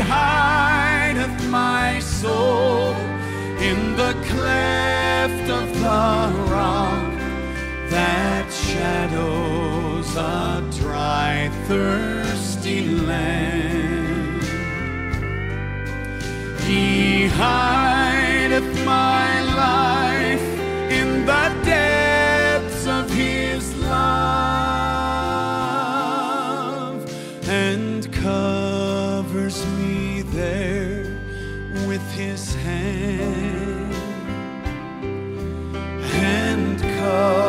hideth my soul in the cleft of the rock that shadows a dry, thirsty land. He hideth my life in the depths of his love, and covers me there with his hand, and covers